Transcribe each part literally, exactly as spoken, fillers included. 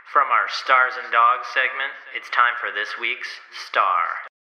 From our Stars and Dogs segment, it's time for this week's Star.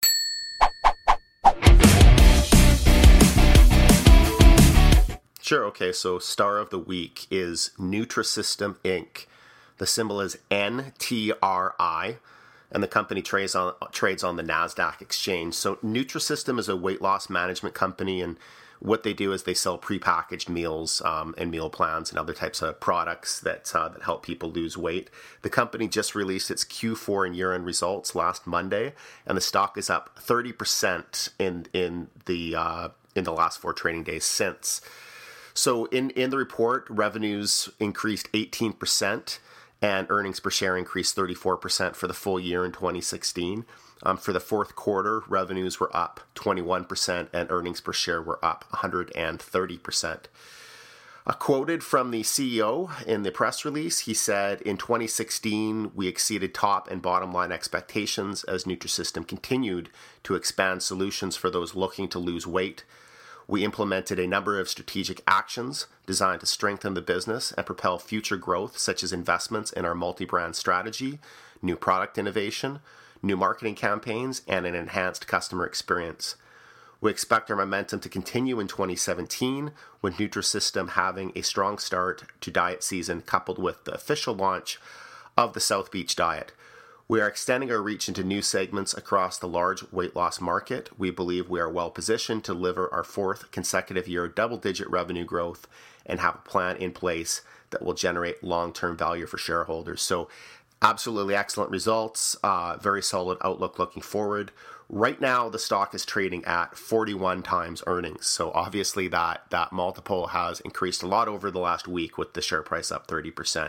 Sure, okay, so Star of the Week is Nutrisystem Incorporated. The symbol is N T R I, and the company trades on trades on the NASDAQ exchange. So Nutrisystem is a weight loss management company, and what they do is they sell prepackaged meals um, and meal plans and other types of products that uh, that help people lose weight. The company just released its Q four and year-end results last Monday, and the stock is up thirty percent in in the uh, in the last four trading days since. So in, in the report, revenues increased eighteen percent and earnings per share increased thirty-four percent for the full year in twenty sixteen. Um, for the fourth quarter, revenues were up twenty-one percent and earnings per share were up one hundred thirty percent. Uh, quoted from the C E O in the press release, he said, in twenty sixteen, we exceeded top and bottom line expectations as Nutrisystem continued to expand solutions for those looking to lose weight. We implemented a number of strategic actions designed to strengthen the business and propel future growth, such as investments in our multi-brand strategy, new product innovation, new marketing campaigns, and an enhanced customer experience. We expect our momentum to continue in twenty seventeen, with Nutrisystem having a strong start to diet season coupled with the official launch of the South Beach Diet. We are extending our reach into new segments across the large weight loss market. We believe we are well positioned to deliver our fourth consecutive year of double-digit revenue growth and have a plan in place that will generate long-term value for shareholders. So absolutely excellent results, uh, very solid outlook looking forward. Right now, the stock is trading at forty-one times earnings. So obviously that, that multiple has increased a lot over the last week with the share price up thirty percent.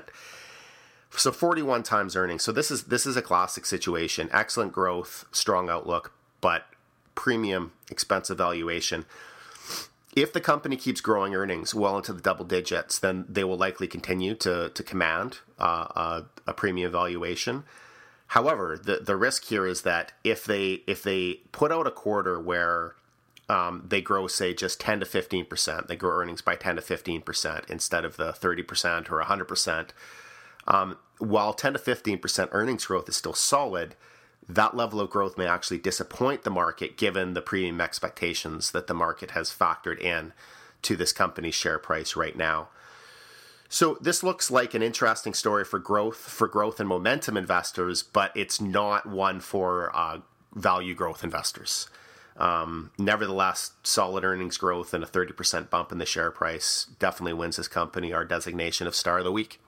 So forty-one times earnings. So this is this is a classic situation. Excellent growth, strong outlook, but premium, expensive valuation. If the company keeps growing earnings well into the double digits, then they will likely continue to to command uh, a, a premium valuation. However, the the risk here is that if they if they put out a quarter where um, they grow, say, just ten to fifteen percent, they grow earnings by ten to fifteen percent instead of the thirty percent or one hundred percent. Um, while ten to fifteen percent earnings growth is still solid, that level of growth may actually disappoint the market given the premium expectations that the market has factored in to this company's share price right now. So this looks like an interesting story for growth, for growth and momentum investors, but it's not one for uh, value growth investors. Um, nevertheless, solid earnings growth and a thirty percent bump in the share price definitely wins this company our designation of Star of the Week.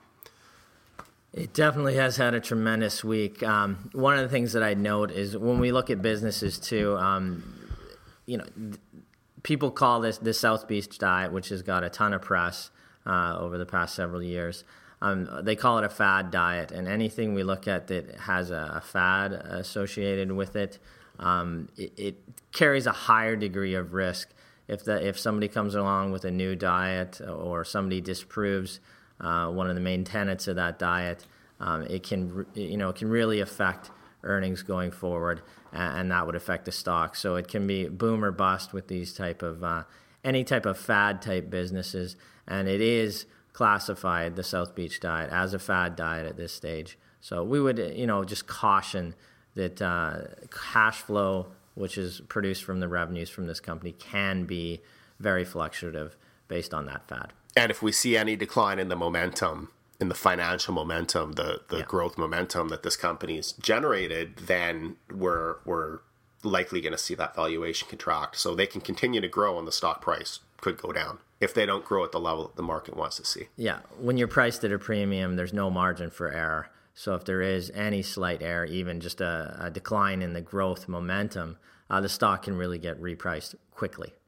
It definitely has had a tremendous week. Um, one of the things that I note is when we look at businesses too, um, you know, th- people call this the South Beach Diet, which has got a ton of press uh, over the past several years. Um, they call it a fad diet, and anything we look at that has a, a fad associated with it, um, it, it carries a higher degree of risk. If the if somebody comes along with a new diet or somebody disproves Uh, one of the main tenets of that diet, um, it can, you know, it can really affect earnings going forward, and, and that would affect the stock. So it can be boom or bust with these type of uh, any type of fad type businesses, and it is classified, the South Beach Diet, as a fad diet at this stage. So we would, you know, just caution that uh, cash flow, which is produced from the revenues from this company, can be very fluctuative based on that fad. And if we see any decline in the momentum, in the financial momentum, the, the yeah. growth momentum that this company's generated, then we're we're likely going to see that valuation contract. So they can continue to grow and the stock price could go down if they don't grow at the level that the market wants to see. Yeah, when you're priced at a premium, there's no margin for error. So if there is any slight error, even just a, a decline in the growth momentum, uh, the stock can really get repriced quickly.